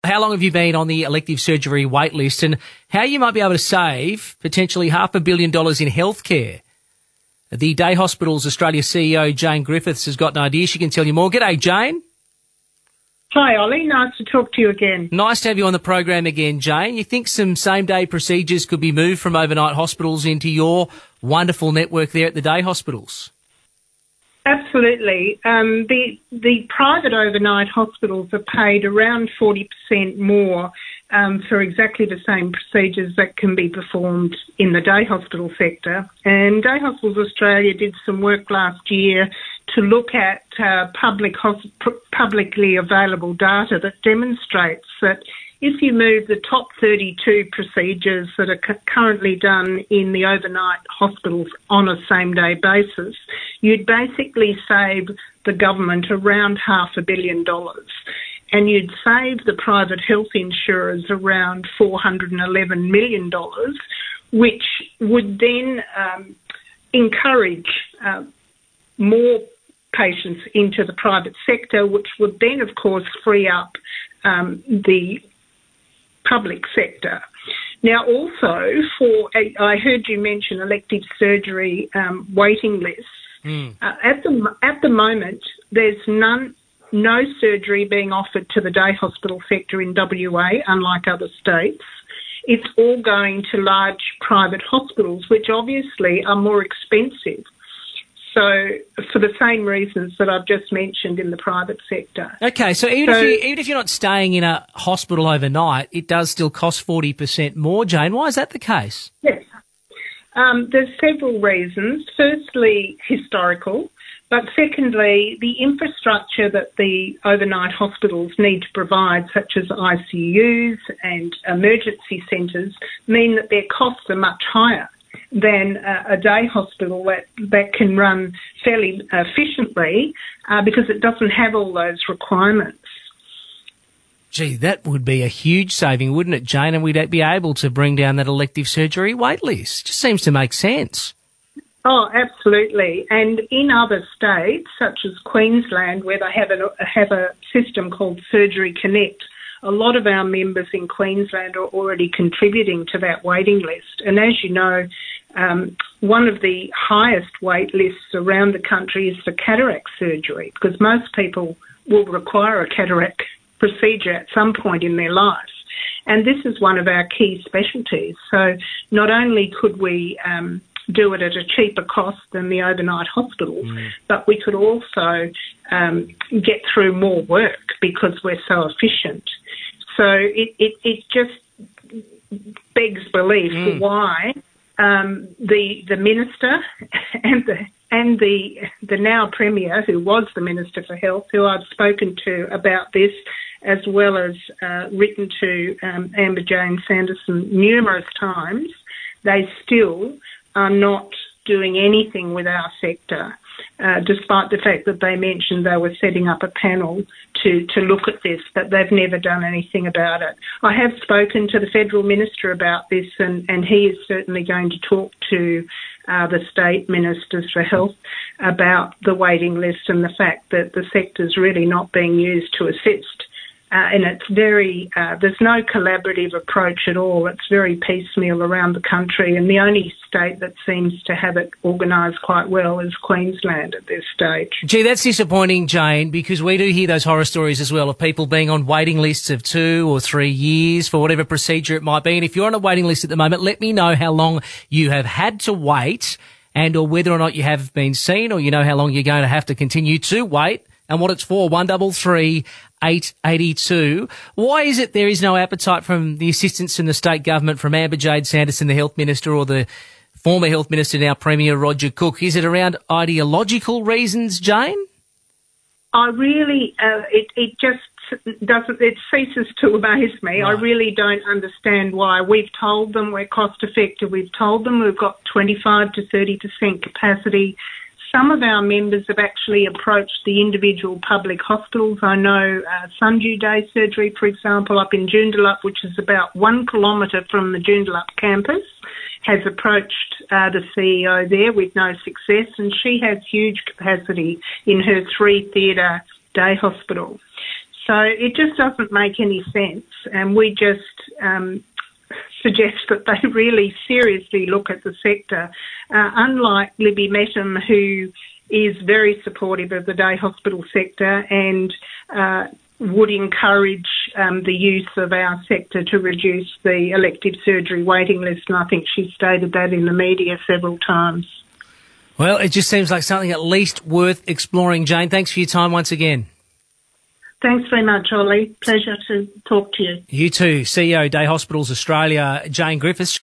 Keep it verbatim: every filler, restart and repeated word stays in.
how long have you been on the elective surgery wait list and how you might be able to save potentially half a billion dollars in healthcare. The Day Hospitals Australia C E O, Jane Griffiths, has got an idea. She can tell you more. G'day, Jane. Hi, Ollie. Nice to talk to you again. Nice to have you on the program again, Jane. You think some same-day procedures could be moved from overnight hospitals into your wonderful network there at the day hospitals? Absolutely. Um, the the private overnight hospitals are paid around forty percent more um, for exactly the same procedures that can be performed in the day hospital sector. And Day Hospitals Australia did some work last year to look at uh, public hosp- publicly available data that demonstrates that if you move the top thirty-two procedures that are c- currently done in the overnight hospitals on a same-day basis, you'd basically save the government around half a billion dollars. And you'd save the private health insurers around four hundred eleven million dollars, which would then um, encourage uh, more patients into the private sector, which would then, of course, free up um, the public sector. Now, also, for I heard you mention elective surgery um, waiting lists. Mm. Uh, at the at the moment, there's none, no surgery being offered to the day hospital sector in W A, unlike other states. It's all going to large private hospitals, which obviously are more expensive. So, for the same reasons that I've just mentioned in the private sector. Okay, so even, so, if you, even if you're not staying in a hospital overnight, it does still cost forty percent more, Jane. Why is that the case? Yes. Um, there's several reasons. Firstly, historical. But secondly, the infrastructure that the overnight hospitals need to provide, such as I C Us and emergency centres, mean that their costs are much higher than uh, a day hospital that, that can run fairly efficiently uh, because it doesn't have all those requirements. Gee, that would be a huge saving, wouldn't it, Jane? And we'd be able to bring down that elective surgery wait list. Just seems to make sense. Oh, absolutely. And in other states, such as Queensland, where they have a, have a system called Surgery Connect, a lot of our members in Queensland are already contributing to that waiting list. And as you know, um, one of the highest wait lists around the country is for cataract surgery, because most people will require a cataract procedure at some point in their life. And this is one of our key specialties. So not only could we um, do it at a cheaper cost than the overnight hospitals, mm. but we could also um, get through more work because we're so efficient. So it, it, it just begs belief mm. why um, the the minister and the and the the now Premier, who was the Minister for Health, who I've spoken to about this, as well as uh, written to um, Amber Jane Sanderson numerous times, they still are not doing anything with our sector, uh, despite the fact that they mentioned they were setting up a panel to, to look at this, but they've never done anything about it. I have spoken to the Federal Minister about this, and, and he is certainly going to talk to uh, the State Ministers for Health about the waiting list and the fact that the sector's really not being used to assist. Uh, and it's very, uh, there's no collaborative approach at all. It's very piecemeal around the country, and the only state that seems to have it organised quite well is Queensland at this stage. Gee, that's disappointing, Jane, because we do hear those horror stories as well of people being on waiting lists of two or three years for whatever procedure it might be. And if you're on a waiting list at the moment, let me know how long you have had to wait and or whether or not you have been seen, or you know how long you're going to have to continue to wait and what it's for. one double three eight eight two. Why is it there is no appetite from the assistance from the state government, from Amber Jane Sanderson, the Health Minister, or the former Health Minister, now Premier Roger Cook? Is it around ideological reasons, Jane? I really, uh, it, it just doesn't, it ceases to amaze me. Right. I really don't understand why. We've told them we're cost effective. We've told them we've got twenty-five to thirty percent capacity. Some of our members have actually approached the individual public hospitals. I know uh, Sundew Day Surgery, for example, up in Joondalup, which is about one kilometre from the Joondalup campus, has approached uh, the C E O there with no success, and she has huge capacity in her three-theatre day hospital. So it just doesn't make any sense, and we just um, suggest that they really seriously look at the sector. Uh, unlike Libby Mettam, who is very supportive of the day hospital sector and uh, would encourage um, the use of our sector to reduce the elective surgery waiting list, and I think she stated that in the media several times. Well, it just seems like something at least worth exploring. Jane, thanks for your time once again. Thanks very much, Ollie. Pleasure to talk to you. You too. C E O Day Hospitals Australia, Jane Griffiths.